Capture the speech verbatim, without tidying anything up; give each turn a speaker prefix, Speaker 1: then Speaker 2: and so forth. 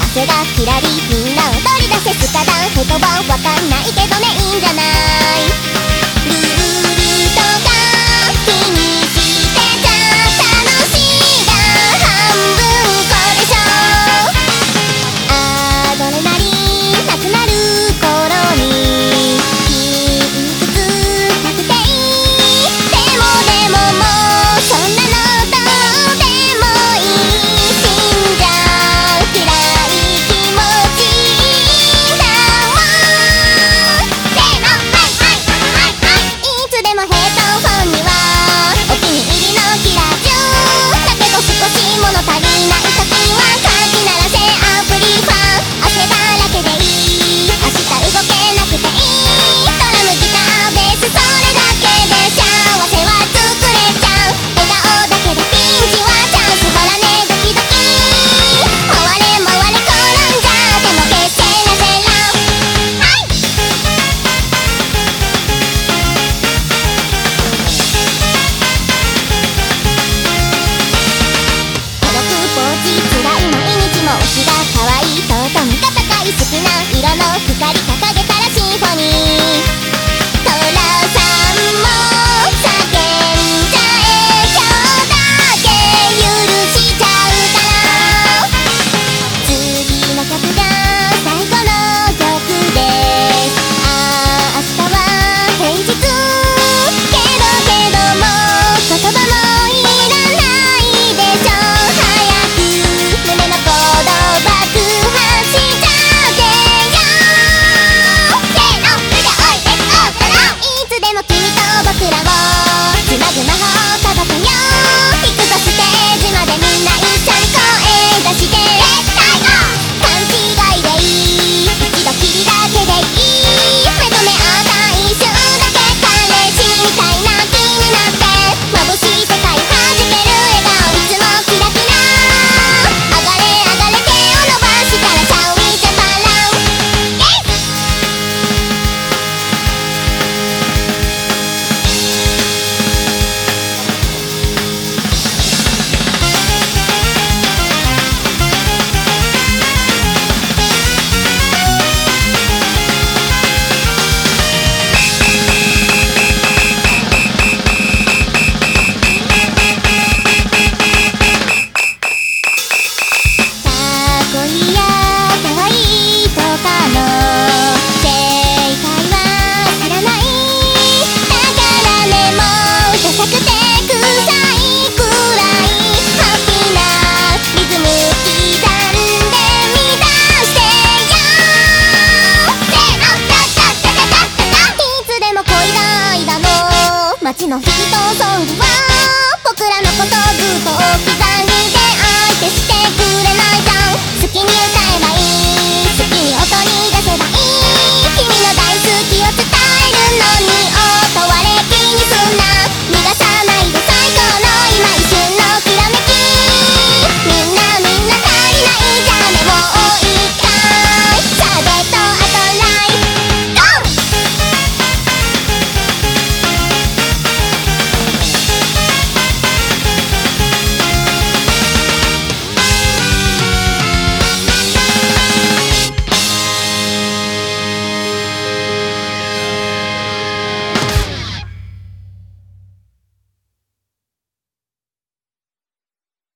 Speaker 1: 汗がキラリみんな踊り出せスカダン言葉わかんないけどねいいんじゃないルールとか気にしてちゃ楽しいが半分こでしょアドレナリンなくなる頃に筋肉痛なくていいでもでももうそんなのどうでもいい死んじゃうくらい気持ちいいんだもんせーのはいはいはいはいいつでもヘッドフォンにはお気に入りのキラージュだけど少し物足りない時はかき鳴らせアプリファン汗だらけでいい明日動けなくていいドラムギターベースそれだけで幸せは作れちゃう笑顔だけでピンチはチャンスほらねドキドキ回れ回れ転んじゃでも決してなせらはい孤独ポーチ辛い毎日も推しが可愛いととみが高い好きな色の光掲げたらシンフォニートラさんも叫んじゃえ今日だけ許しちゃうから次の曲が最後の曲ですああ明日は平日けどけども言葉もいらないでしょ早く胸の鼓動爆破しちゃってよせーのそれでおいレッツゴーからいつでも君と僕らをつなぐ魔法届けよ行くぞステージまでみんな一緒に声出してレッツゴー勘違いでいい一度きりだけでいい目と目合った一瞬だけ彼氏みたいな気になって眩しい世界弾ける笑顔いつもキラキラ上がれ上がれ手を伸ばしたらシャウイジャパランイェイかっこいいやかわいいとかの正解は知らないだからねもうダサくて臭いくらいハッピーなリズム刻んでみ出してよせーのタッタッタタタッタタいつでも恋が間の街のヒットソングは僕らのことずっと刻んで相手してく